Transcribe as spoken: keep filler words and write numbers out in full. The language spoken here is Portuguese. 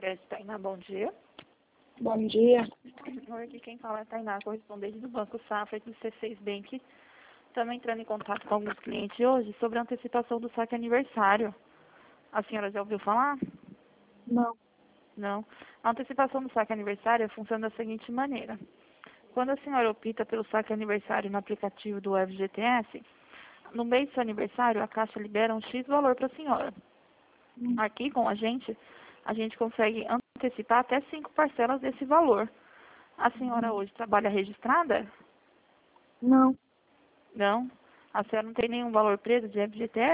Crédito, Tainá, bom dia. Bom dia. Oi, aqui quem fala é a Tainá, correspondente do Banco Safra e do C seis Bank. Estamos entrando em contato com alguns clientes hoje sobre a antecipação do saque aniversário. A senhora já ouviu falar? Não. Não. A antecipação do saque aniversário funciona da seguinte maneira. Quando a senhora opta pelo saque aniversário no aplicativo do F G T S, no mês do seu aniversário, a Caixa libera um X valor para a senhora. Hum. Aqui com a gente, a gente consegue antecipar até cinco parcelas desse valor. A senhora hoje trabalha registrada? Não. Não. A senhora não tem nenhum valor preso de F G T S?